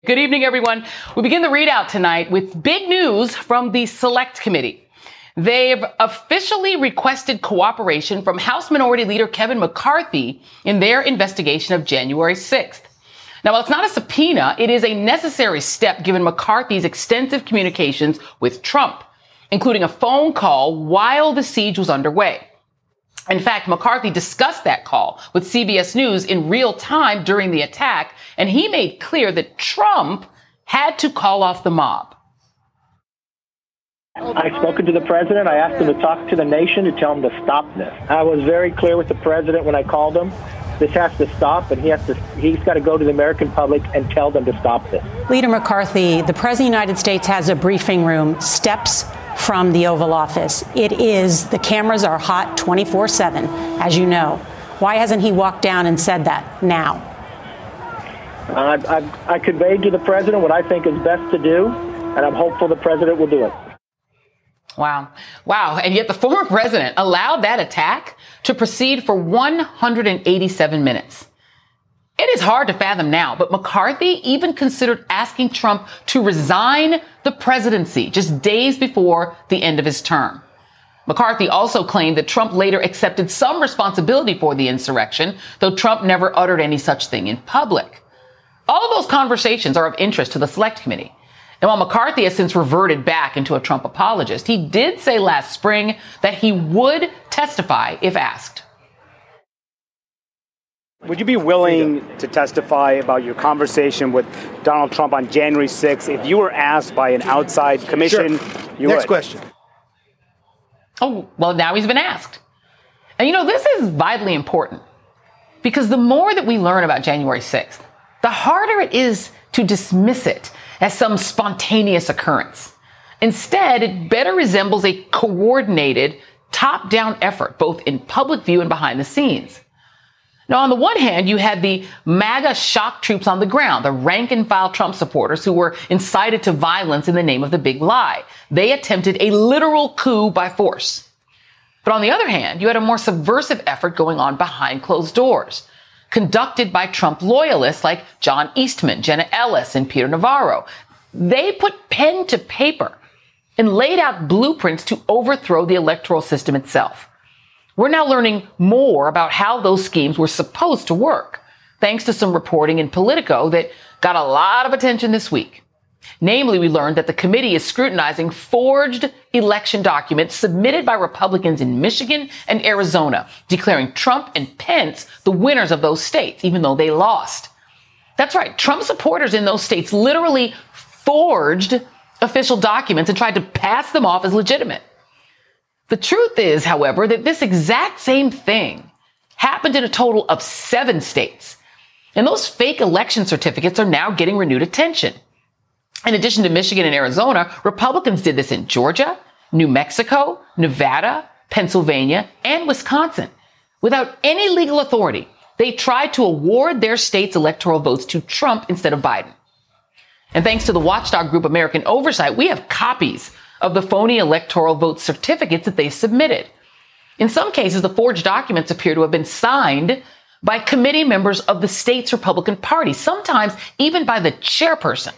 Good evening, everyone. We begin the readout tonight with big news from the Select Committee. They've officially requested cooperation from House Minority Leader Kevin McCarthy in their investigation of January 6th. Now, while it's not a subpoena, it is a necessary step given McCarthy's extensive communications with Trump, including a phone call while the siege was underway. In fact, McCarthy discussed that call with CBS News in real time during the attack, and he made clear that Trump had to call off the mob. I've spoken to the president. I asked him to talk to the nation to tell him to stop this. I was very clear with the president when I called him. This has to stop, and he's got to go to the American public and tell them to stop this. Leader McCarthy, the President of the United States has a briefing room steps from the Oval Office. The cameras are hot 24/7, as you know. Why hasn't he walked down and said that now? I conveyed to the president what I think is best to do, and I'm hopeful the president will do it. Wow. And yet the former president allowed that attack to proceed for 187 minutes. It is hard to fathom now, but McCarthy even considered asking Trump to resign the presidency just days before the end of his term. McCarthy also claimed that Trump later accepted some responsibility for the insurrection, though Trump never uttered any such thing in public. All of those conversations are of interest to the Select Committee. And while McCarthy has since reverted back into a Trump apologist, he did say last spring that he would testify if asked. Would you be willing to testify about your conversation with Donald Trump on January 6th if you were asked by an outside commission? Sure. You Next would. question. Oh, well, now he's been asked. And this is vitally important because the more that we learn about January 6th, the harder it is to dismiss it as some spontaneous occurrence. Instead, it better resembles a coordinated, top-down effort, both in public view and behind the scenes. Now, on the one hand, you had the MAGA shock troops on the ground, the rank-and-file Trump supporters who were incited to violence in the name of the big lie. They attempted a literal coup by force. But on the other hand, you had a more subversive effort going on behind closed doors, conducted by Trump loyalists like John Eastman, Jenna Ellis, and Peter Navarro. They put pen to paper and laid out blueprints to overthrow the electoral system itself. We're now learning more about how those schemes were supposed to work, thanks to some reporting in Politico that got a lot of attention this week. Namely, we learned that the committee is scrutinizing forged election documents submitted by Republicans in Michigan and Arizona, declaring Trump and Pence the winners of those states, even though they lost. That's right. Trump supporters in those states literally forged official documents and tried to pass them off as legitimate. The truth is, however, that this exact same thing happened in a total of 7 states. And those fake election certificates are now getting renewed attention. In addition to Michigan and Arizona, Republicans did this in Georgia, New Mexico, Nevada, Pennsylvania, and Wisconsin. Without any legal authority, they tried to award their state's electoral votes to Trump instead of Biden. And thanks to the watchdog group American Oversight, we have copies of the phony electoral vote certificates that they submitted. In some cases, the forged documents appear to have been signed by committee members of the state's Republican Party, sometimes even by the chairperson.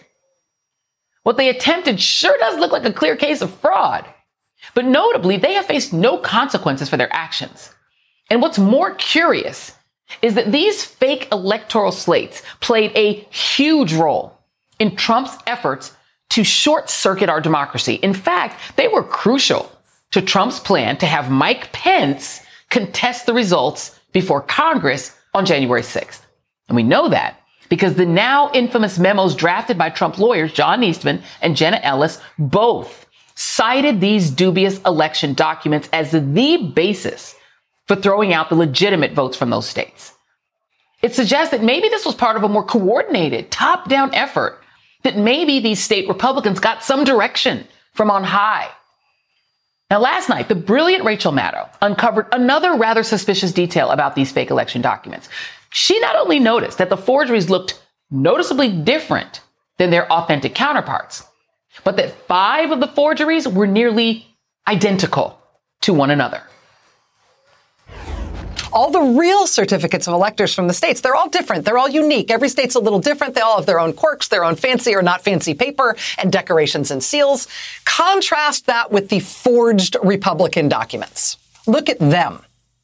What they attempted sure does look like a clear case of fraud. But notably, they have faced no consequences for their actions. And what's more curious is that these fake electoral slates played a huge role in Trump's efforts to short-circuit our democracy. In fact, they were crucial to Trump's plan to have Mike Pence contest the results before Congress on January 6th. And we know that because the now infamous memos drafted by Trump lawyers John Eastman and Jenna Ellis both cited these dubious election documents as the basis for throwing out the legitimate votes from those states. It suggests that maybe this was part of a more coordinated, top-down effort, that maybe these state Republicans got some direction from on high. Now, last night, the brilliant Rachel Maddow uncovered another rather suspicious detail about these fake election documents. She not only noticed that the forgeries looked noticeably different than their authentic counterparts, but that 5 of the forgeries were nearly identical to one another. all the real certificates of electors from the states, they're all different. They're all unique. Every state's a little different. They all have their own quirks, their own fancy or not fancy paper and decorations and seals. Contrast that with the forged Republican documents. Look at them.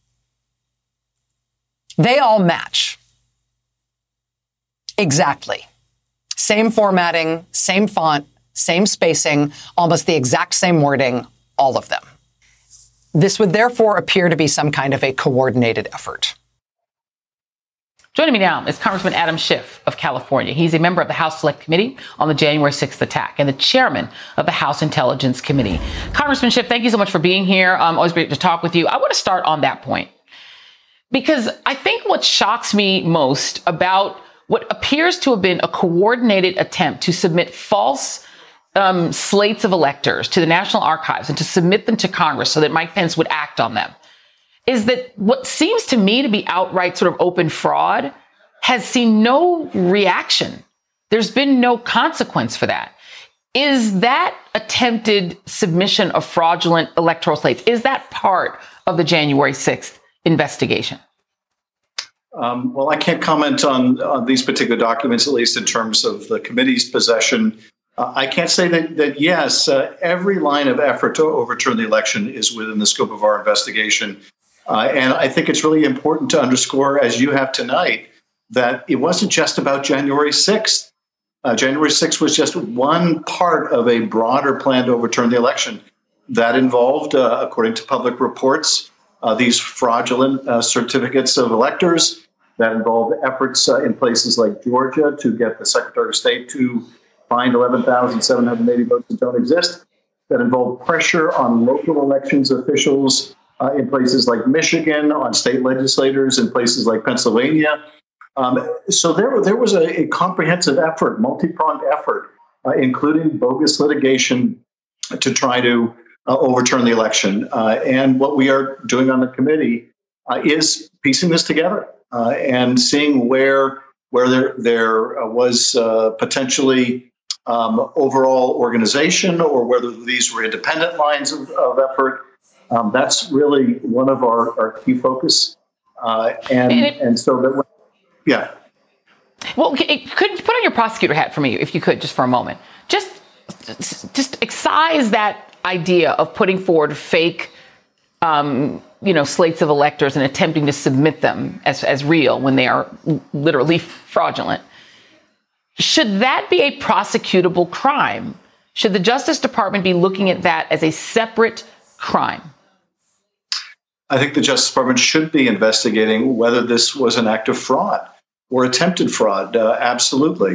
They all match. Exactly. Same formatting, same font, same spacing, almost the exact same wording, all of them. This would therefore appear to be some kind of a coordinated effort. Joining me now is Congressman Adam Schiff of California. He's a member of the House Select Committee on the January 6th attack and the chairman of the House Intelligence Committee. Congressman Schiff, thank you so much for being here. Always great to talk with you. I want to start on that point because I think what shocks me most about what appears to have been a coordinated attempt to submit false slates of electors to the National Archives and to submit them to Congress so that Mike Pence would act on them is that what seems to me to be outright sort of open fraud has seen no reaction. There's been no consequence for that. Is that attempted submission of fraudulent electoral slates, is that part of the January 6th investigation? Well, I can't comment on these particular documents, at least in terms of the committee's possession. I can't say that yes, every line of effort to overturn the election is within the scope of our investigation. And I think it's really important to underscore, as you have tonight, that it wasn't just about January 6th. January 6th was just one part of a broader plan to overturn the election that involved, according to public reports, these fraudulent certificates of electors, that involved efforts in places like Georgia to get the Secretary of State to find 11,780 votes that don't exist, that involved pressure on local elections officials in places like Michigan, on state legislators in places like Pennsylvania. So there was a comprehensive effort, multi-pronged effort, including bogus litigation to try to overturn the election. And what we are doing on the committee is piecing this together and seeing where there was potentially overall organization or whether these were independent lines of effort. That's really one of our key focus. And so that, yeah. Well, could you put on your prosecutor hat for me, if you could, just for a moment? Just excise that idea of putting forward fake, slates of electors and attempting to submit them as real when they are literally fraudulent. Should that be a prosecutable crime? Should the Justice Department be looking at that as a separate crime? I think the Justice Department should be investigating whether this was an act of fraud or attempted fraud. Absolutely.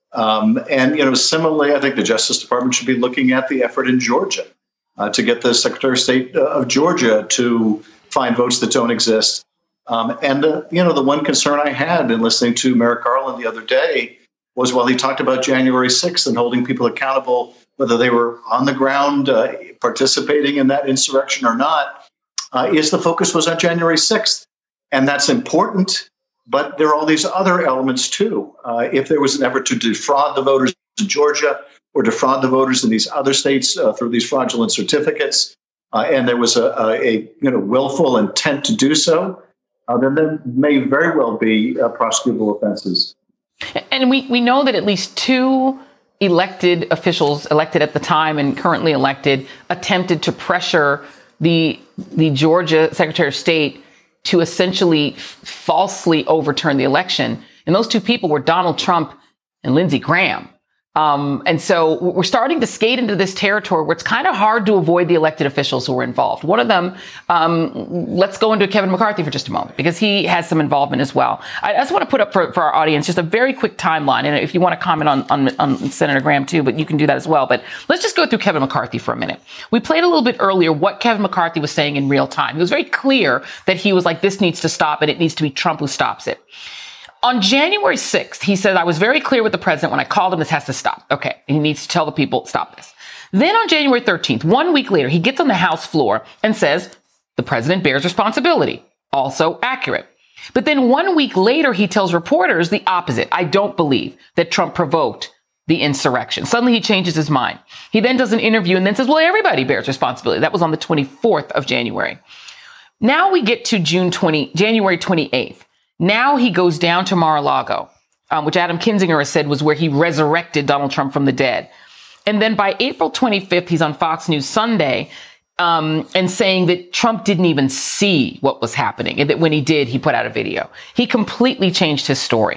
And similarly, I think the Justice Department should be looking at the effort in Georgia to get the Secretary of State of Georgia to find votes that don't exist. And the one concern I had in listening to Merrick Garland the other day was while he talked about January 6th and holding people accountable, whether they were on the ground participating in that insurrection or not, is the focus was on January 6th. And that's important, but there are all these other elements too. If there was an effort to defraud the voters in Georgia or defraud the voters in these other states through these fraudulent certificates, and there was a willful intent to do so, then there may very well be prosecutable offenses. And we know that at least two elected officials, elected at the time and currently elected, attempted to pressure the Georgia Secretary of State to essentially falsely overturn the election. And those two people were Donald Trump and Lindsey Graham. And so we're starting to skate into this territory where it's kind of hard to avoid the elected officials who are involved. One of them, let's go into Kevin McCarthy for just a moment, because he has some involvement as well. I just want to put up for our audience just a very quick timeline. And if you want to comment on Senator Graham too, but you can do that as well. But let's just go through Kevin McCarthy for a minute. We played a little bit earlier what Kevin McCarthy was saying in real time. It was very clear that he was like, this needs to stop and it needs to be Trump who stops it. On January 6th, he said, I was very clear with the president when I called him, this has to stop. Okay. He needs to tell the people, stop this. Then on January 13th, 1 week later, he gets on the House floor and says, the president bears responsibility. Also accurate. But then 1 week later, he tells reporters the opposite. I don't believe that Trump provoked the insurrection. Suddenly he changes his mind. He then does an interview and then says, well, everybody bears responsibility. That was on the 24th of January. Now we get to January 28th. Now he goes down to Mar-a-Lago, which Adam Kinzinger has said was where he resurrected Donald Trump from the dead. And then by April 25th, he's on Fox News Sunday and saying that Trump didn't even see what was happening, and that when he did, he put out a video. He completely changed his story.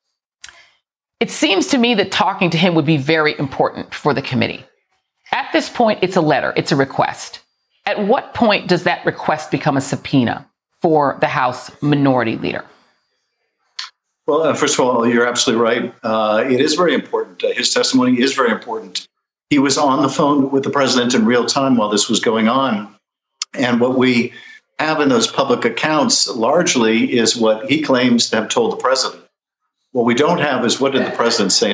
It seems to me that talking to him would be very important for the committee. At this point, it's a letter. It's a request. At what point does that request become a subpoena for the House Minority Leader? Well, first of all, you're absolutely right. It is very important. His testimony is very important. He was on the phone with the president in real time while this was going on. And what we have in those public accounts largely is what he claims to have told the president. What we don't have is what did the president say?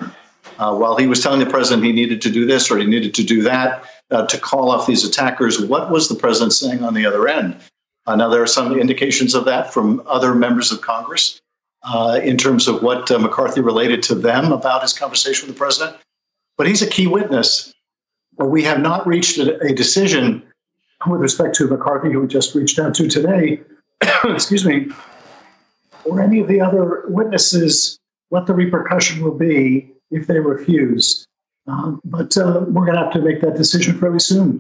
While he was telling the president he needed to do this or he needed to do that to call off these attackers, what was the president saying on the other end? Now, there are some indications of that from other members of Congress in terms of what McCarthy related to them about his conversation with the president. But he's a key witness. We have not reached a decision with respect to McCarthy, who we just reached out to today, excuse me, or any of the other witnesses, what the repercussion will be if they refuse. But we're going to have to make that decision fairly soon.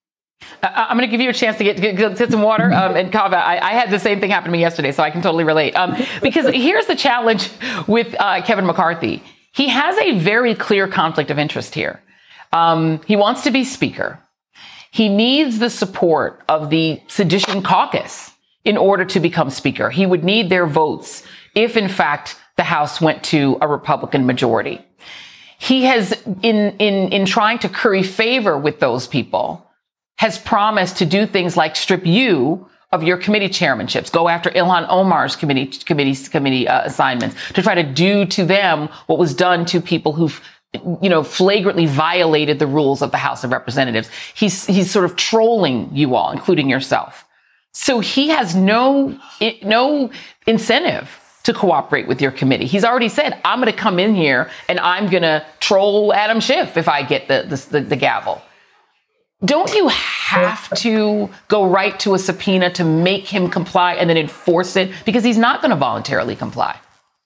I'm going to give you a chance to get some water. And Kava, I had the same thing happen to me yesterday, so I can totally relate. Because here's the challenge with Kevin McCarthy. He has a very clear conflict of interest here. He wants to be speaker. He needs the support of the sedition caucus in order to become speaker. He would need their votes if, in fact, the House went to a Republican majority. He has, in trying to curry favor with those people, has promised to do things like strip you of your committee chairmanships, go after Ilhan Omar's committee assignments, to try to do to them what was done to people who've, flagrantly violated the rules of the House of Representatives. He's sort of trolling you all, including yourself. So he has no incentive to cooperate with your committee. He's already said, I'm going to come in here and I'm going to troll Adam Schiff if I get the gavel. Don't you have to go right to a subpoena to make him comply and then enforce it? Because he's not going to voluntarily comply.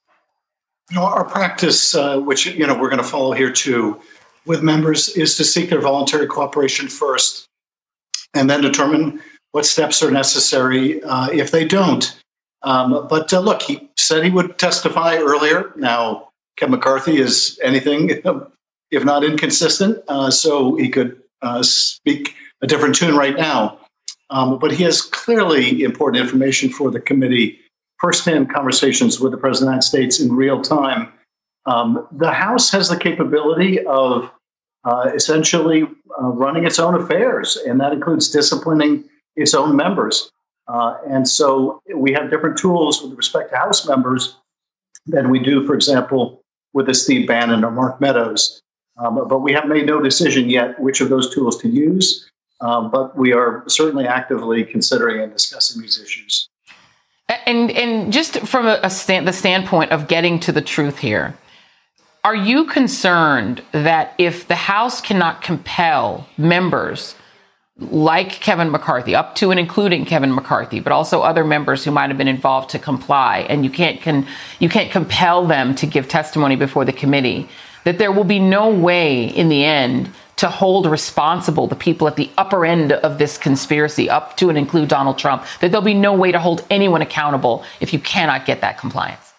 Our practice, which we're going to follow here too, with members, is to seek their voluntary cooperation first, and then determine what steps are necessary if they don't. But look, he said he would testify earlier. Now, Kevin McCarthy is anything if not inconsistent, so he could speak a different tune right now. But he has clearly important information for the committee, firsthand conversations with the President of the United States in real time. The House has the capability of essentially running its own affairs, and that includes disciplining its own members. And so we have different tools with respect to House members than we do, for example, with a Steve Bannon or Mark Meadows. But we have made no decision yet which of those tools to use. But we are certainly actively considering and discussing these issues. And just from the standpoint of getting to the truth here, are you concerned that if the House cannot compel members like Kevin McCarthy, up to and including Kevin McCarthy, but also other members who might have been involved to comply, and you can't compel them to give testimony before the committee, that there will be no way in the end to hold responsible the people at the upper end of this conspiracy, up to and include Donald Trump, that there'll be no way to hold anyone accountable if you cannot get that compliance?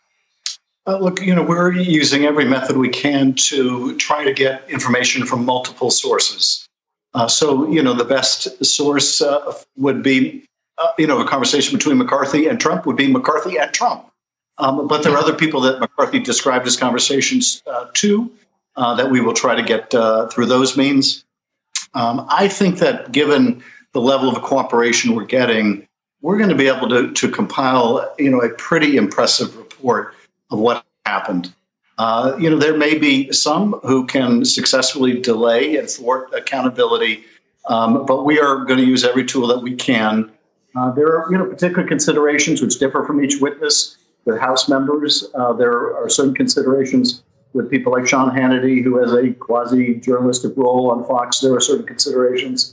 Look, we're using every method we can to try to get information from multiple sources. So the best source would be, a conversation between McCarthy and Trump would be McCarthy and Trump. But there are other people that McCarthy described his conversations to that we will try to get through those means. I think that given the level of cooperation we're getting, we're going to be able to compile, a pretty impressive report of what happened. There may be some who can successfully delay and thwart accountability, but we are going to use every tool that we can. There are, particular considerations which differ from each witness. With House members, there are certain considerations. With people like Sean Hannity, who has a quasi-journalistic role on Fox, there are certain considerations.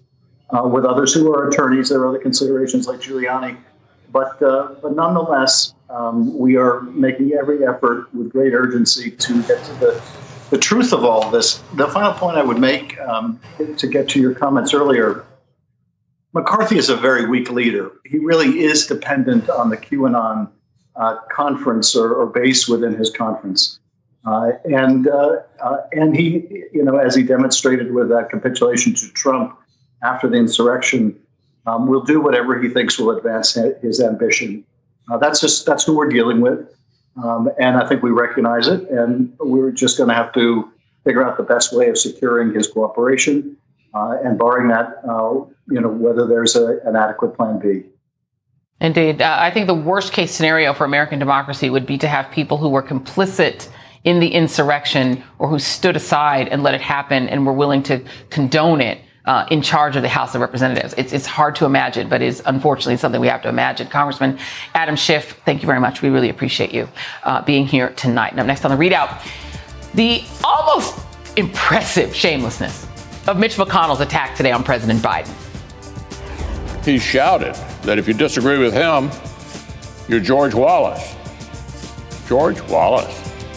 with others who are attorneys. There are other considerations like Giuliani. But nonetheless, we are making every effort with great urgency to get to the truth of all this. The final point I would make, to get to your comments earlier, McCarthy is a very weak leader. He really is dependent on the QAnon conference or base within his conference. And he, as he demonstrated with that capitulation to Trump after the insurrection, will do whatever he thinks will advance his ambition. That's who we're dealing with. And I think we recognize it. And we're just going to have to figure out the best way of securing his cooperation. And barring that, whether there's an adequate plan B. Indeed. I think the worst case scenario for American democracy would be to have people who were complicit in the insurrection or who stood aside and let it happen and were willing to condone it in charge of the House of Representatives. It's hard to imagine, but is unfortunately something we have to imagine. Congressman Adam Schiff, thank you very much. We really appreciate you being here tonight. And up next on the ReidOut, the almost impressive shamelessness of Mitch McConnell's attack today on President Biden. He shouted that if you disagree with him, you're George Wallace. George Wallace.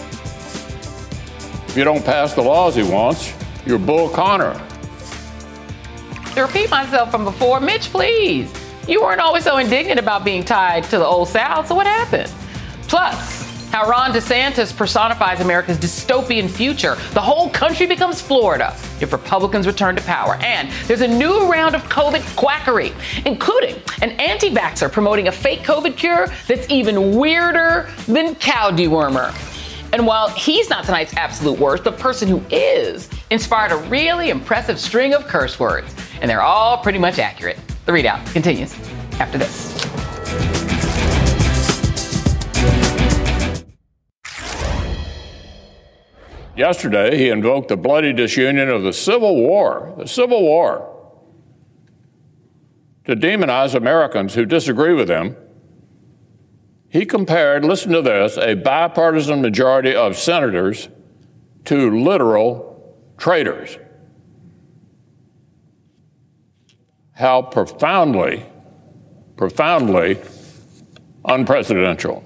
If you don't pass the laws he wants, you're Bull Connor. To repeat myself from before, Mitch, please. You weren't always so indignant about being tied to the old South, so what happened? Plus, how Ron DeSantis personifies America's dystopian future. The whole country becomes Florida if Republicans return to power. And there's a new round of COVID quackery, including an anti-vaxxer promoting a fake COVID cure that's even weirder than cow dewormer. And while he's not tonight's absolute worst, the person who is inspired a really impressive string of curse words. And they're all pretty much accurate. The ReidOut continues after this. Yesterday, he invoked the bloody disunion of the Civil War, to demonize Americans who disagree with him. He compared, listen to this, a bipartisan majority of senators to literal traitors. How profoundly unpresidential.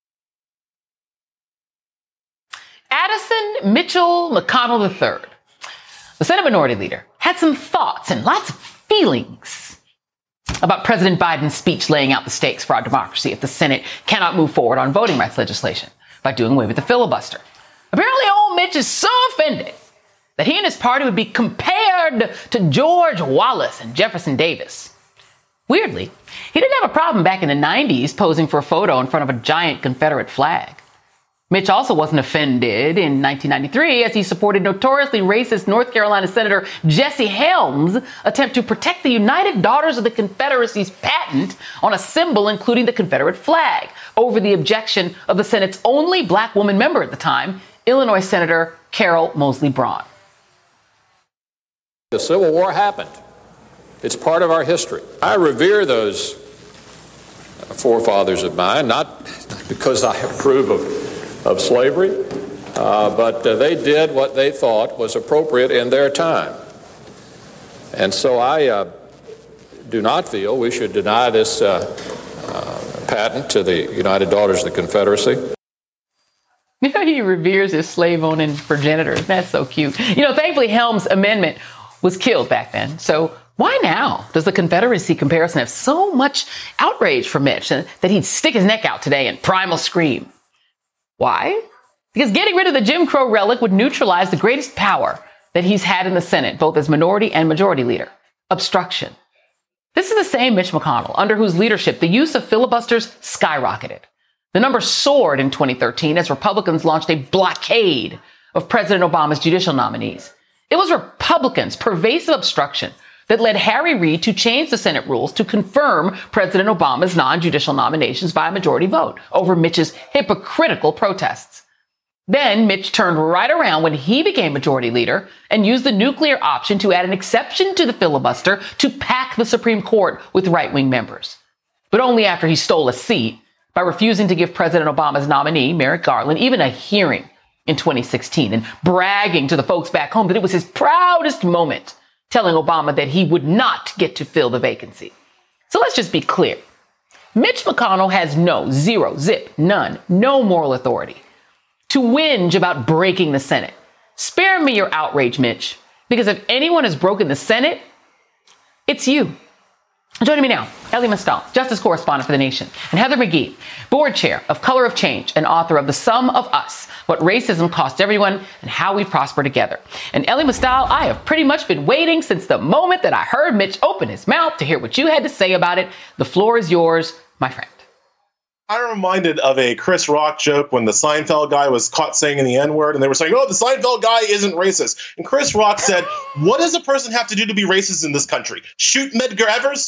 Addison Mitchell McConnell III, the Senate Minority Leader, had some thoughts and lots of feelings about President Biden's speech laying out the stakes for our democracy if the Senate cannot move forward on voting rights legislation by doing away with the filibuster. Apparently, old Mitch is so offended that he and his party would be compared to George Wallace and Jefferson Davis. Weirdly, he didn't have a problem back in the 90s posing for a photo in front of a giant Confederate flag. Mitch also wasn't offended in 1993 as he supported notoriously racist North Carolina Senator Jesse Helms' attempt to protect the United Daughters of the Confederacy's patent on a symbol including the Confederate flag over the objection of the Senate's only black woman member at the time, Illinois Senator Carol Moseley Braun. The Civil War happened. It's part of our history. I revere those forefathers of mine, not because I approve of slavery, but they did what they thought was appropriate in their time. And so I do not feel we should deny this patent to the United Daughters of the Confederacy. He reveres his slave-owning progenitors. That's so cute. Thankfully, Helms' amendment was killed back then. So why now does the Confederacy comparison have so much outrage for Mitch that he'd stick his neck out today in primal scream? Why? Because getting rid of the Jim Crow relic would neutralize the greatest power that he's had in the Senate, both as minority and majority leader: obstruction. This is the same Mitch McConnell under whose leadership the use of filibusters skyrocketed. The number soared in 2013 as Republicans launched a blockade of President Obama's judicial nominees. It was Republicans' pervasive obstruction that led Harry Reid to change the Senate rules to confirm President Obama's non-judicial nominations by a majority vote over Mitch's hypocritical protests. Then Mitch turned right around when he became majority leader and used the nuclear option to add an exception to the filibuster to pack the Supreme Court with right-wing members. But only after he stole a seat by refusing to give President Obama's nominee, Merrick Garland, even a hearing in 2016 and bragging to the folks back home that it was his proudest moment telling Obama that he would not get to fill the vacancy. So let's just be clear. Mitch McConnell has no moral authority to whinge about breaking the Senate. Spare me your outrage, Mitch, because if anyone has broken the Senate, it's you. Joining me now, Elie Mystal, Justice Correspondent for The Nation, and Heather McGhee, Board Chair of Color of Change and author of The Sum of Us, What Racism Cost Everyone and How We Prosper Together. And Elie Mystal, I have pretty much been waiting since the moment that I heard Mitch open his mouth to hear what you had to say about it. The floor is yours, my friend. I'm reminded of a Chris Rock joke when the Seinfeld guy was caught saying the N-word, and they were saying, oh, the Seinfeld guy isn't racist. And Chris Rock said, what does a person have to do to be racist in this country? Shoot Medgar Evers?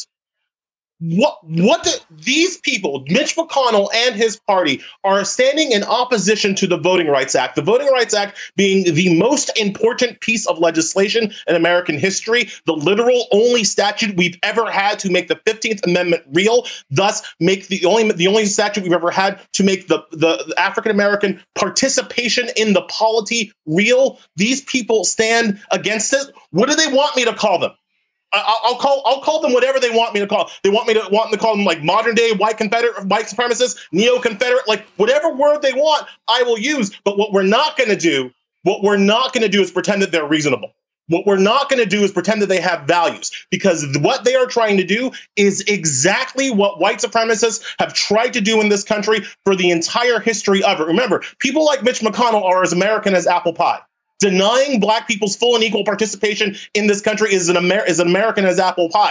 These people, Mitch McConnell and his party, are standing in opposition to the Voting Rights Act. The Voting Rights Act being the most important piece of legislation in American history, the literal only statute we've ever had to make the 15th Amendment real, thus make the only statute we've ever had to make the African American participation in the polity real. These people stand against it. What do they want me to call them? I'll call them whatever they want me to call. They want to call them like modern day white supremacists, neo-Confederate, like whatever word they want, I will use. But what we're not going to do is pretend that they're reasonable. What we're not going to do is pretend that they have values, because what they are trying to do is exactly what white supremacists have tried to do in this country for the entire history of it. Remember, people like Mitch McConnell are as American as apple pie. Denying black people's full and equal participation in this country is an American as apple pie.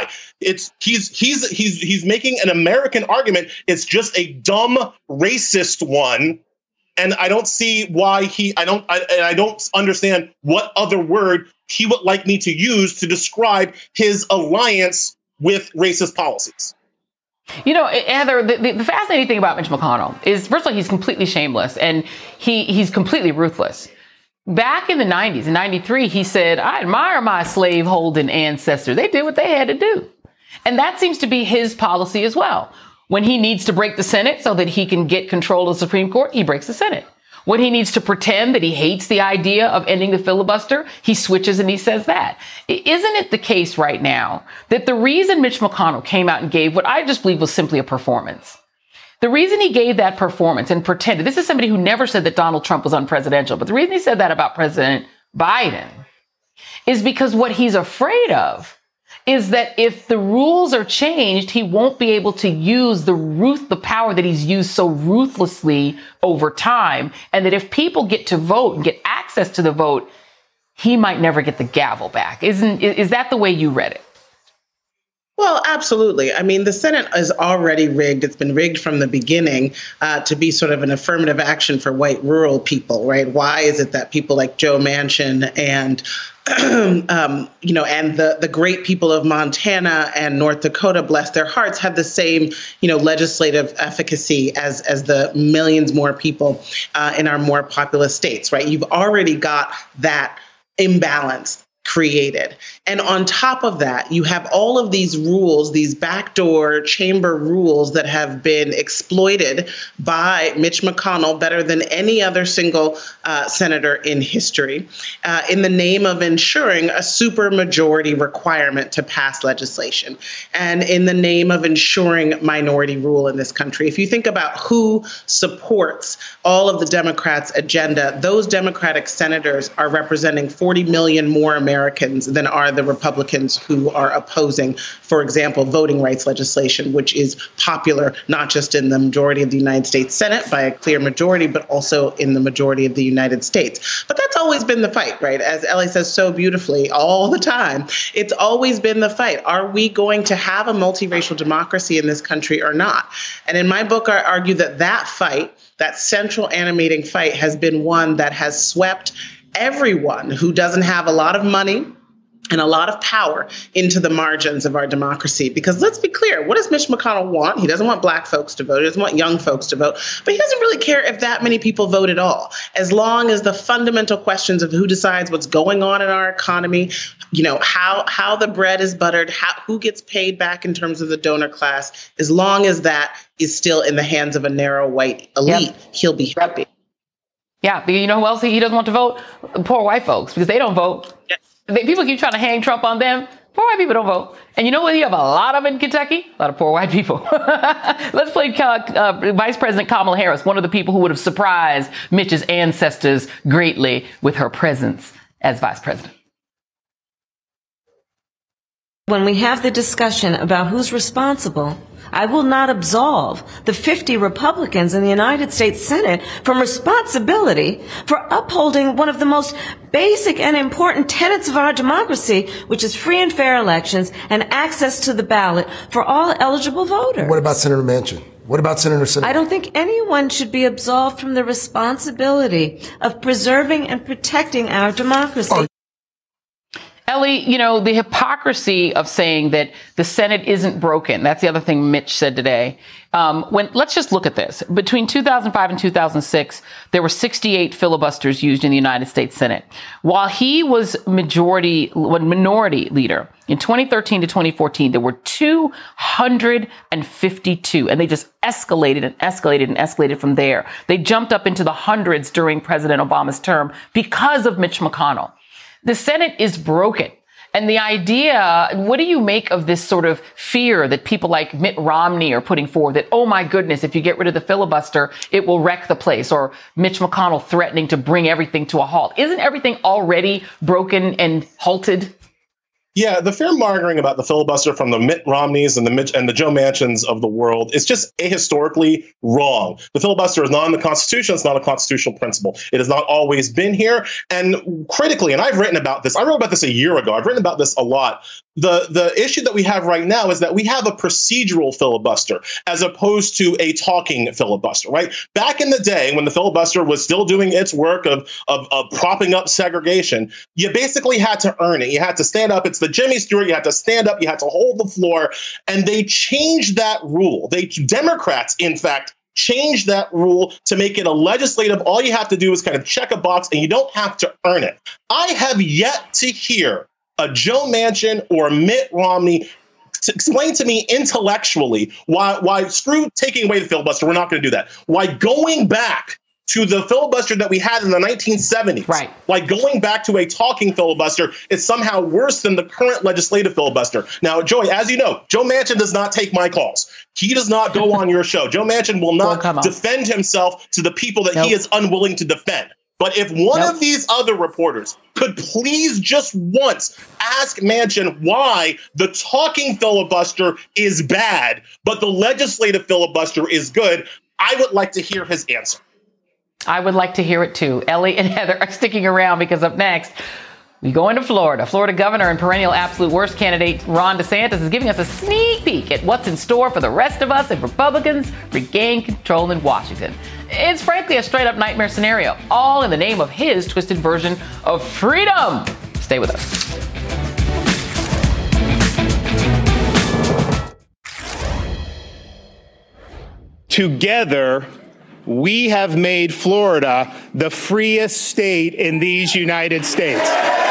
He's making an American argument. It's just a dumb racist one, and I don't see why I don't understand what other word he would like me to use to describe his alliance with racist policies. You know, Heather, the fascinating thing about Mitch McConnell is, first of all, he's completely shameless and he's completely ruthless. Back in the 90s, in 93, he said, I admire my slaveholding ancestors. They did what they had to do. And that seems to be his policy as well. When he needs to break the Senate so that he can get control of the Supreme Court, he breaks the Senate. When he needs to pretend that he hates the idea of ending the filibuster, he switches and he says that. Isn't it the case right now that the reason Mitch McConnell came out and gave what I just believe was simply a performance, the reason he gave that performance and pretended, this is somebody who never said that Donald Trump was unpresidential, but the reason he said that about President Biden is because what he's afraid of is that if the rules are changed, he won't be able to use the power that he's used so ruthlessly over time. And that if people get to vote and get access to the vote, he might never get the gavel back. Is that the way you read it? Well, absolutely. I mean, the Senate is already rigged. It's been rigged from the beginning to be sort of an affirmative action for white rural people, right? Why is it that people like Joe Manchin and and the great people of Montana and North Dakota, bless their hearts, have the same, legislative efficacy as the millions more people in our more populous states, right? You've already got that imbalance created. And on top of that, you have all of these rules, these backdoor chamber rules that have been exploited by Mitch McConnell better than any other single senator in history in the name of ensuring a supermajority requirement to pass legislation and in the name of ensuring minority rule in this country. If you think about who supports all of the Democrats' agenda, those Democratic senators are representing 40 million more Americans than are the Republicans who are opposing, for example, voting rights legislation, which is popular not just in the majority of the United States Senate by a clear majority, but also in the majority of the United States. But that's always been the fight, right? As Elie says so beautifully all the time, it's always been the fight. Are we going to have a multiracial democracy in this country or not? And in my book, I argue that fight, that central animating fight, has been one that has swept everyone who doesn't have a lot of money and a lot of power into the margins of our democracy. Because let's be clear, what does Mitch McConnell want? He doesn't want black folks to vote. He doesn't want young folks to vote. But he doesn't really care if that many people vote at all. As long as the fundamental questions of who decides what's going on in our economy, how the bread is buttered, who gets paid back in terms of the donor class, as long as that is still in the hands of a narrow white elite, He'll be happy. Yeah, you know who else he doesn't want to vote? Poor white folks, because they don't vote. Yes. People keep trying to hang Trump on them. Poor white people don't vote. And you know what you have a lot of in Kentucky? A lot of poor white people. Let's play Vice President Kamala Harris, one of the people who would have surprised Mitch's ancestors greatly with her presence as vice president. When we have the discussion about who's responsible, I will not absolve the 50 Republicans in the United States Senate from responsibility for upholding one of the most basic and important tenets of our democracy, which is free and fair elections and access to the ballot for all eligible voters. What about Senator Manchin? What about Senator Sinema? I don't think anyone should be absolved from the responsibility of preserving and protecting our democracy. Ellie, you know, the hypocrisy of saying that the Senate isn't broken. That's the other thing Mitch said today. Let's just look at this. Between 2005 and 2006, there were 68 filibusters used in the United States Senate. While he was minority leader in 2013 to 2014, there were 252, and they just escalated and escalated and escalated from there. They jumped up into the hundreds during President Obama's term because of Mitch McConnell. The Senate is broken. And the idea, what do you make of this sort of fear that people like Mitt Romney are putting forward that, oh my goodness, if you get rid of the filibuster, it will wreck the place, or Mitch McConnell threatening to bring everything to a halt? Isn't everything already broken and halted? Yeah, the fear-mongering about the filibuster from the Mitt Romneys and the Joe Manchins of the world is just ahistorically wrong. The filibuster is not in the Constitution. It's not a constitutional principle. It has not always been here. And critically, and I've written about this, I wrote about this a year ago. I've written about this a lot. The issue that we have right now is that we have a procedural filibuster as opposed to a talking filibuster, right? Back in the day when the filibuster was still doing its work of propping up segregation, you basically had to earn it. You had to stand up. It's the Jimmy Stewart. You had to stand up. You had to hold the floor. And they changed that rule. Democrats, in fact, changed that rule to make it a legislative. All you have to do is kind of check a box and you don't have to earn it. I have yet to hear a Joe Manchin or Mitt Romney explain to me intellectually why screw taking away the filibuster, we're not going to do that. Why going back to the filibuster that we had in the 1970s, right? Why going back to a talking filibuster is somehow worse than the current legislative filibuster. Now, Joy, as you know, Joe Manchin does not take my calls. He does not go on your show. Joe Manchin will not defend himself to the people that he is unwilling to defend. But if one of these other reporters could please just once ask Manchin why the talking filibuster is bad, but the legislative filibuster is good, I would like to hear his answer. I would like to hear it too. Ellie and Heather are sticking around because up next, we go into Florida. Florida governor and perennial absolute worst candidate Ron DeSantis is giving us a sneak peek at what's in store for the rest of us if Republicans regain control in Washington. It's frankly a straight up nightmare scenario, all in the name of his twisted version of freedom. Stay with us. Together, we have made Florida the freest state in these United States.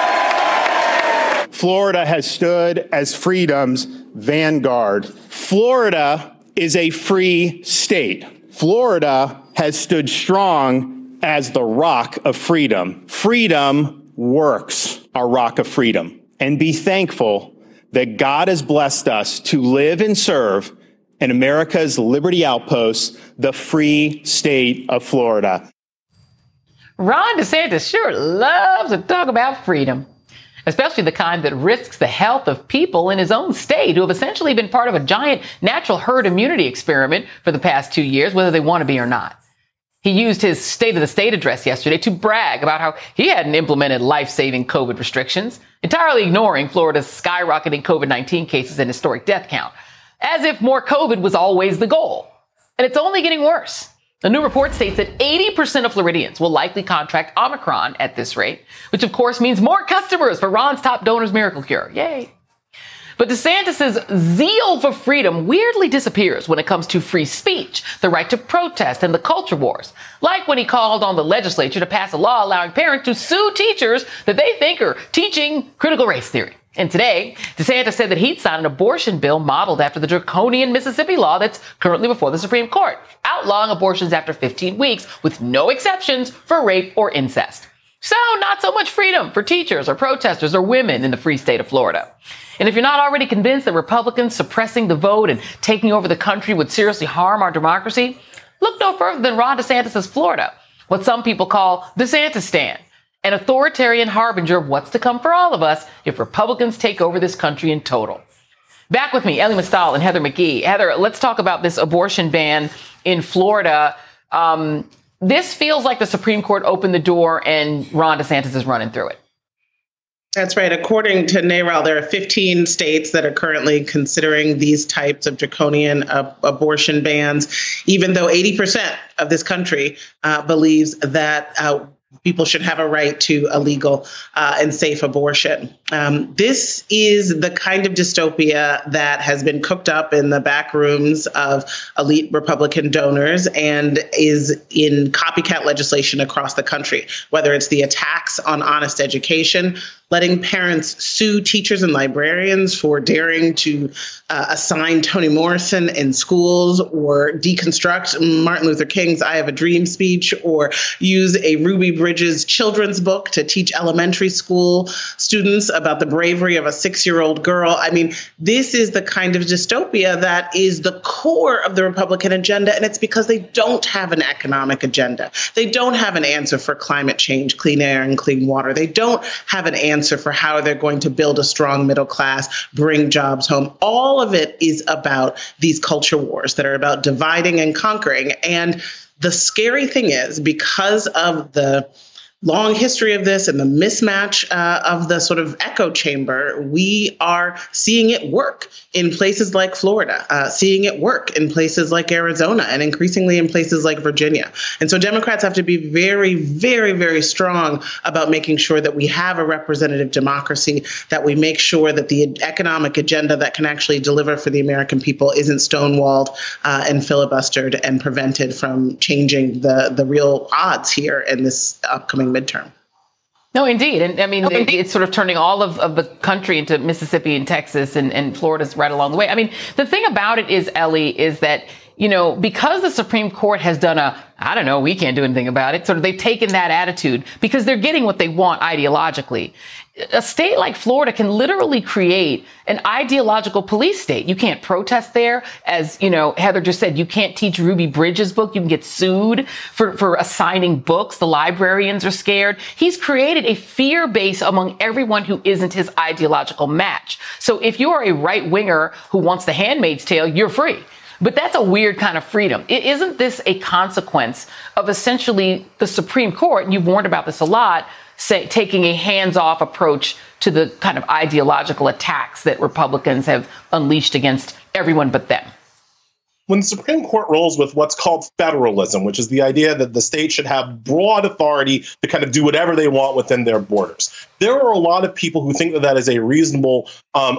Florida has stood as freedom's vanguard. Florida is a free state. Florida has stood strong as the rock of freedom. Freedom works, our rock of freedom. And be thankful that God has blessed us to live and serve in America's Liberty Outpost, the free state of Florida. Ron DeSantis sure loves to talk about freedom, especially the kind that risks the health of people in his own state who have essentially been part of a giant natural herd immunity experiment for the past 2 years, whether they want to be or not. He used his State of the State address yesterday to brag about how he hadn't implemented life-saving COVID restrictions, entirely ignoring Florida's skyrocketing COVID-19 cases and historic death count, as if more COVID was always the goal. And it's only getting worse. A new report states that 80% of Floridians will likely contract Omicron at this rate, which of course means more customers for Ron's top donor's miracle cure. Yay. But DeSantis' zeal for freedom weirdly disappears when it comes to free speech, the right to protest, and the culture wars. Like when he called on the legislature to pass a law allowing parents to sue teachers that they think are teaching critical race theory. And today, DeSantis said that he'd sign an abortion bill modeled after the draconian Mississippi law that's currently before the Supreme Court, outlawing abortions after 15 weeks with no exceptions for rape or incest. So not so much freedom for teachers or protesters or women in the free state of Florida. And if you're not already convinced that Republicans suppressing the vote and taking over the country would seriously harm our democracy, look no further than Ron DeSantis' Florida, what some people call DeSantistan, an authoritarian harbinger of what's to come for all of us if Republicans take over this country in total. Back with me, Elie Mystal and Heather McGhee. Heather, let's talk about this abortion ban in Florida. This feels like the Supreme Court opened the door and Ron DeSantis is running through it. That's right. According to NARAL, there are 15 states that are currently considering these types of draconian abortion bans, even though 80% of this country believes that people should have a right to a legal and safe abortion. This is the kind of dystopia that has been cooked up in the back rooms of elite Republican donors and is in copycat legislation across the country, whether it's the attacks on honest education, letting parents sue teachers and librarians for daring to assign Toni Morrison in schools or deconstruct Martin Luther King's I Have a Dream speech or use a Ruby Bridges children's book to teach elementary school students about the bravery of a 6-year-old girl. I mean, this is the kind of dystopia that is the core of the Republican agenda, and it's because they don't have an economic agenda. They don't have an answer for climate change, clean air, and clean water. They don't have an answer for how they're going to build a strong middle class, bring jobs home. All of it is about these culture wars that are about dividing and conquering. And the scary thing is, because of the long history of this and the mismatch of the sort of echo chamber, we are seeing it work in places like Florida, seeing it work in places like Arizona, and increasingly in places like Virginia. And so Democrats have to be very, very, very strong about making sure that we have a representative democracy, that we make sure that the economic agenda that can actually deliver for the American people isn't stonewalled and filibustered and prevented from changing the real odds here in this upcoming midterm. No, indeed. And I mean, it's sort of turning all of the country into Mississippi and Texas and Florida's right along the way. I mean, the thing about it is, Ellie, is that, you know, because the Supreme Court has done we can't do anything about it. Sort of they've taken that attitude because they're getting what they want ideologically. A state like Florida can literally create an ideological police state. You can't protest there. As, you know, Heather just said, you can't teach Ruby Bridges' book. You can get sued for assigning books. The librarians are scared. He's created a fear base among everyone who isn't his ideological match. So if you are a right winger who wants The Handmaid's Tale, you're free. But that's a weird kind of freedom. Isn't this a consequence of essentially the Supreme Court, and you've warned about this a lot, taking a hands-off approach to the kind of ideological attacks that Republicans have unleashed against everyone but them? When the Supreme Court rolls with what's called federalism, which is the idea that the state should have broad authority to kind of do whatever they want within their borders, there are a lot of people who think that that is a reasonable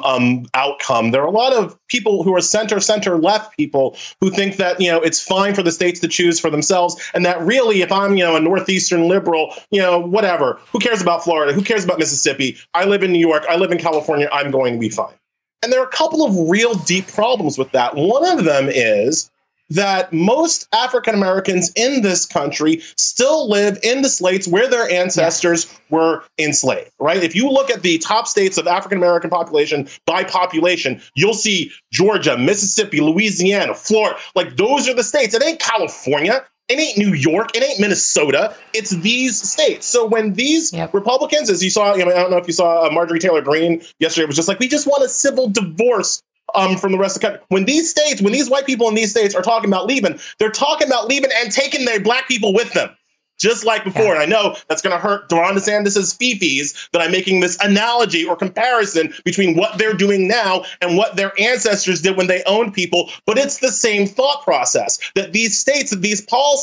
outcome. There are a lot of people who are center-left people who think that, you know, it's fine for the states to choose for themselves, and that really, if I'm, you know, a Northeastern liberal, you know, whatever, who cares about Florida? Who cares about Mississippi? I live in New York. I live in California. I'm going to be fine. And there are a couple of real deep problems with that. One of them is that most African Americans in this country still live in the states where their ancestors were enslaved, right? If you look at the top states of African American population by population, you'll see Georgia, Mississippi, Louisiana, Florida. Like, those are the states. It ain't California. It ain't New York. It ain't Minnesota. It's these states. So when these Republicans, as you saw, I don't know if you saw Marjorie Taylor Greene yesterday, was just like, we just want a civil divorce from the rest of the country. When these white people in these states are talking about leaving, they're talking about leaving and taking their black people with them. Just like before. And I know that's going to hurt Ron DeSantis' fifis that I'm making this analogy or comparison between what they're doing now and what their ancestors did when they owned people. But it's the same thought process that these states, these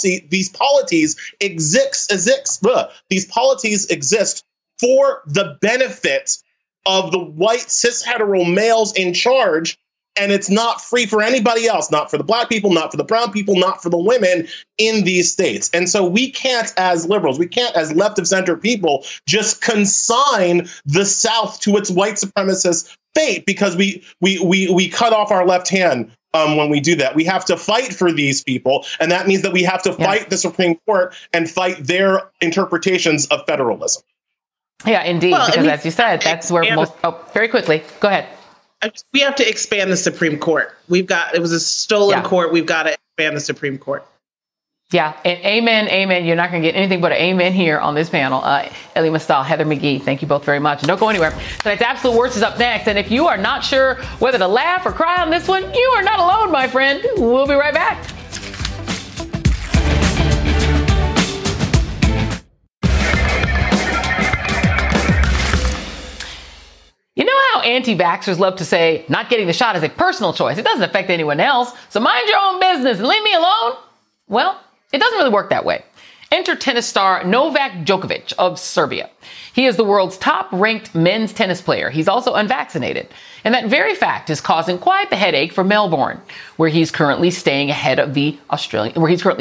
polities exist for the benefit of the white cis hetero males in charge and it's not free for anybody else, not for the black people, not for the brown people, not for the women in these states. And so we can't, as liberals, we can't, as left of center people, just consign the South to its white supremacist fate because we cut off our left hand when we do that. We have to fight for these people, and that means that we have to fight the Supreme Court and fight their interpretations of federalism. Yeah, indeed, because as you said, that's where most... Oh, very quickly, go ahead. We have to expand the Supreme Court. It was a stolen court. We've got to expand the Supreme Court. Yeah, and amen. You're not going to get anything but an amen here on this panel. Elie Mystal, Heather McGhee, thank you both very much. And don't go anywhere. Tonight's Absolute Worst is up next. And if you are not sure whether to laugh or cry on this one, you are not alone, my friend. We'll be right back. You know how anti-vaxxers love to say not getting the shot is a personal choice. It doesn't affect anyone else. So mind your own business and leave me alone. Well, it doesn't really work that way. Enter tennis star Novak Djokovic of Serbia. He is the world's top-ranked men's tennis player. He's also unvaccinated. And that very fact is causing quite the headache for Melbourne, where he's currently staying ahead of the Australian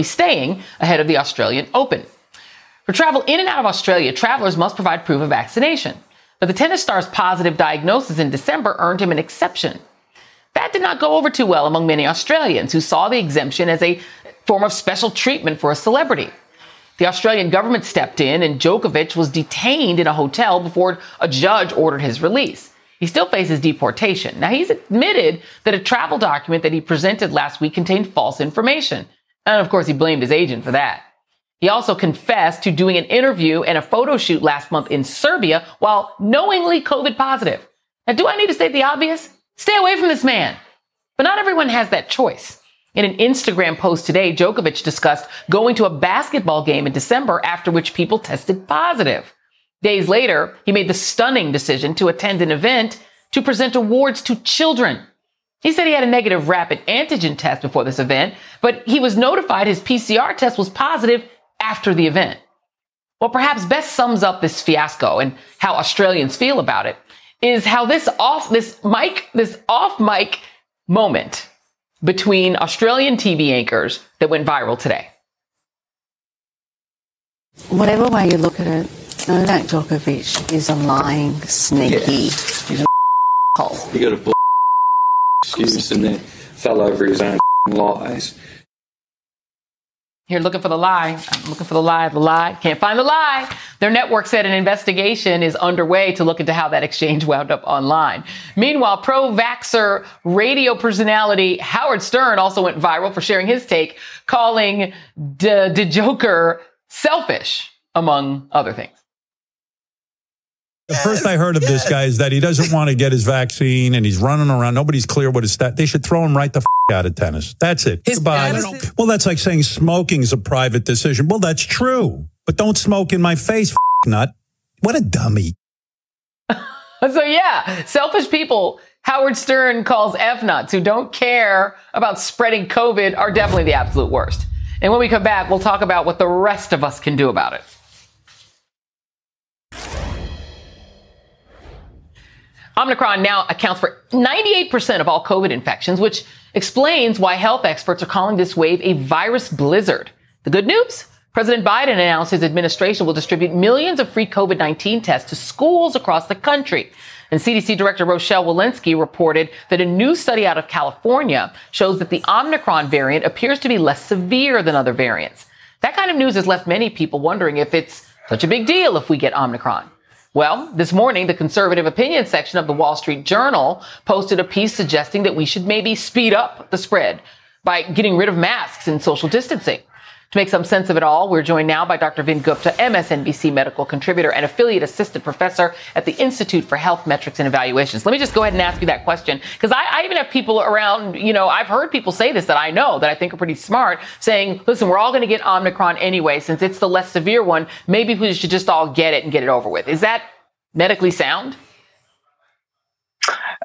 Open. For travel in and out of Australia, travelers must provide proof of vaccination. But the tennis star's positive diagnosis in December earned him an exception. That did not go over too well among many Australians who saw the exemption as a form of special treatment for a celebrity. The Australian government stepped in and Djokovic was detained in a hotel before a judge ordered his release. He still faces deportation. Now, he's admitted that a travel document that he presented last week contained false information. And of course, he blamed his agent for that. He also confessed to doing an interview and a photo shoot last month in Serbia while knowingly COVID positive. Now, do I need to state the obvious? Stay away from this man. But not everyone has that choice. In an Instagram post today, Djokovic discussed going to a basketball game in December after which people tested positive. Days later, he made the stunning decision to attend an event to present awards to children. He said he had a negative rapid antigen test before this event, but he was notified his PCR test was positive after the event. What perhaps best sums up this fiasco and how Australians feel about it is how this off-mic moment between Australian TV anchors that went viral today. Whatever way you look at it, Novak Djokovic is a lying, sneaky, he's a hole. He got a excuse and then fell over his own lies. Here, looking for the lie. I'm looking for the lie. Can't find the lie. Their network said an investigation is underway to look into how that exchange wound up online. Meanwhile, pro-vaxxer radio personality Howard Stern also went viral for sharing his take, calling the Joker selfish, among other things. The first I heard of this guy is that he doesn't want to get his vaccine and he's running around. Nobody's clear what his stat. They should throw him right the out of tennis. That's it. Goodbye. Well, that's like saying smoking's a private decision. Well, that's true. But don't smoke in my face, nut. What a dummy. So, yeah, selfish people Howard Stern calls F-nuts who don't care about spreading COVID are definitely the absolute worst. And when we come back, we'll talk about what the rest of us can do about it. Omicron now accounts for 98% of all COVID infections, which explains why health experts are calling this wave a virus blizzard. The good news? President Biden announced his administration will distribute millions of free COVID-19 tests to schools across the country. And CDC Director Rochelle Walensky reported that a new study out of California shows that the Omicron variant appears to be less severe than other variants. That kind of news has left many people wondering if it's such a big deal if we get Omicron. Well, this morning, the conservative opinion section of the Wall Street Journal posted a piece suggesting that we should maybe speed up the spread by getting rid of masks and social distancing. To make some sense of it all, we're joined now by Dr. Vin Gupta, MSNBC medical contributor and affiliate assistant professor at the Institute for Health Metrics and Evaluations. Let me just go ahead and ask you that question, because I even have people around, I've heard people say this that I know that I think are pretty smart, saying, listen, we're all going to get Omicron anyway, since it's the less severe one. Maybe we should just all get it and get it over with. Is that medically sound?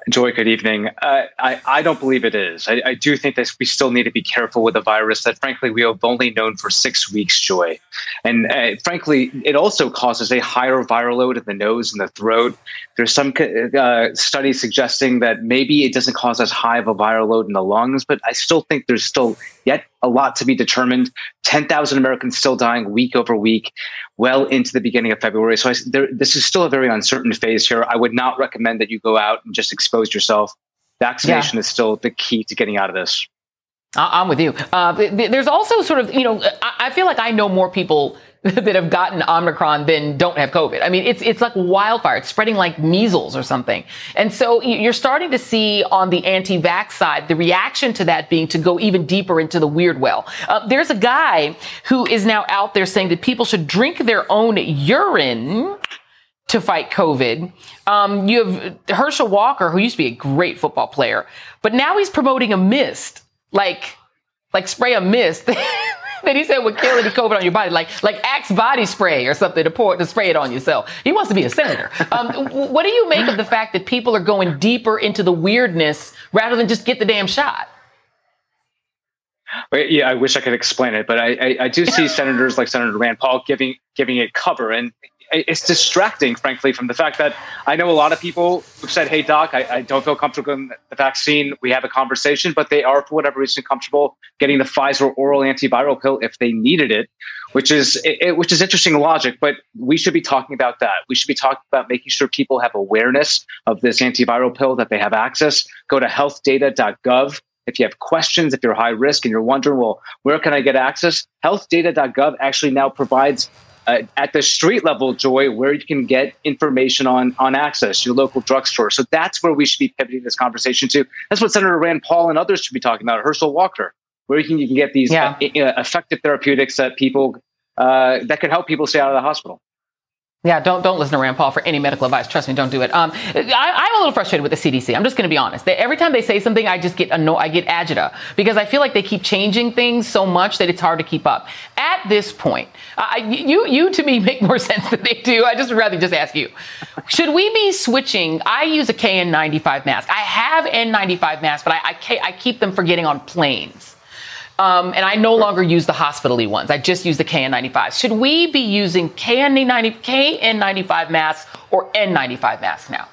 Joy, good evening. I don't believe it is. I do think that we still need to be careful with a virus that, frankly, we have only known for 6 weeks, Joy. And frankly, it also causes a higher viral load in the nose and the throat. There's some studies suggesting that maybe it doesn't cause as high of a viral load in the lungs, but I still think there's still yet a lot to be determined. 10,000 Americans still dying week over week, well into the beginning of February. So this is still a very uncertain phase here. I would not recommend that you go out and just expose yourself. Vaccination is still the key to getting out of this. I'm with you. There's also sort of, I feel like I know more people that have gotten Omicron than don't have COVID. I mean, it's like wildfire. It's spreading like measles or something. And so you're starting to see on the anti-vax side, the reaction to that being to go even deeper into the weird well. There's a guy who is now out there saying that people should drink their own urine to fight COVID. You have Herschel Walker, who used to be a great football player, but now he's promoting a mist, like spray a mist that he said would kill any COVID on your body, like Axe body spray or something to spray it on yourself. He wants to be a senator. What do you make of the fact that people are going deeper into the weirdness rather than just get the damn shot? Yeah, I wish I could explain it, but I do see senators like Senator Rand Paul giving it cover, and it's distracting, frankly, from the fact that I know a lot of people who've said, hey, doc, I don't feel comfortable getting the vaccine. We have a conversation, but they are, for whatever reason, comfortable getting the Pfizer oral antiviral pill if they needed it, which is interesting logic. But we should be talking about that. We should be talking about making sure people have awareness of this antiviral pill, that they have access. Go to healthdata.gov. If you have questions, if you're high risk and you're wondering, well, where can I get access? Healthdata.gov actually now provides at the street level, Joy, where you can get information on access, your local drugstore. So that's where we should be pivoting this conversation to. That's what Senator Rand Paul and others should be talking about, Herschel Walker, where you can get these effective therapeutics that that can help people stay out of the hospital. Yeah, don't listen to Rand Paul for any medical advice. Trust me, don't do it. I'm a little frustrated with the CDC. I'm just going to be honest. Every time they say something, I just get annoyed. I get agita because I feel like they keep changing things so much that it's hard to keep up. At this point, you to me make more sense than they do. I just would rather just ask you, should we be switching? I use a KN95 mask. I have N95 masks, but I keep them for getting on planes. And I no longer use the hospital-y ones. I just use the KN95. Should we be using KN95 masks or N95 masks now?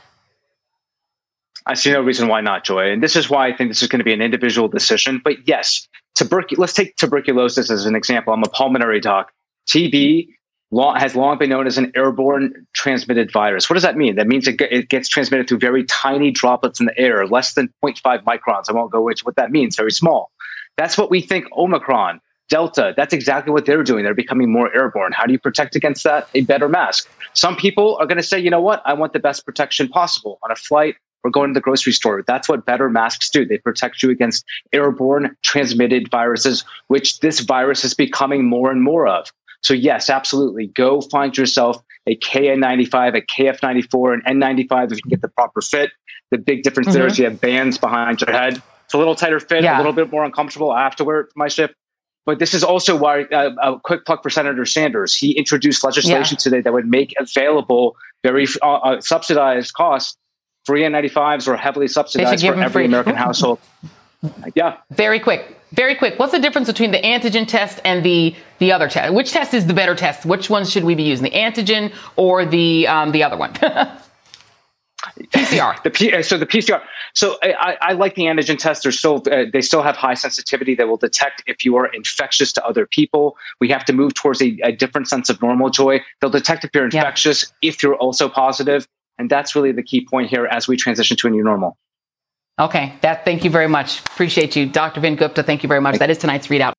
I see no reason why not, Joy. And this is why I think this is going to be an individual decision. But yes, let's take tuberculosis as an example. I'm a pulmonary doc. TB has long been known as an airborne transmitted virus. What does that mean? That means it gets transmitted through very tiny droplets in the air, less than 0.5 microns. I won't go into what that means, very small. That's what we think Omicron, Delta, that's exactly what they're doing. They're becoming more airborne. How do you protect against that? A better mask. Some people are going to say, you know what? I want the best protection possible on a flight or going to the grocery store. That's what better masks do. They protect you against airborne transmitted viruses, which this virus is becoming more and more of. So yes, absolutely. Go find yourself a KN95, a KF94, an N95 if you can get the proper fit. The big difference there is you have bands behind your head. It's a little tighter fit, a little bit more uncomfortable. I have to wear it for my shift. But this is also why a quick plug for Senator Sanders. He introduced legislation today that would make available very subsidized costs free N95s or heavily subsidized for every American household. Yeah. Very quick. What's the difference between the antigen test and the other test? Which test is the better test? Which one should we be using, the antigen or the other one? PCR. The PCR. So I like the antigen test. They still have high sensitivity that will detect if you are infectious to other people. We have to move towards a different sense of normal, Joy. They'll detect if you're infectious, if you're also positive. And that's really the key point here as we transition to a new normal. Okay. Thank you very much. Appreciate you. Dr. Vin Gupta, thank you very much. That is tonight's ReidOut.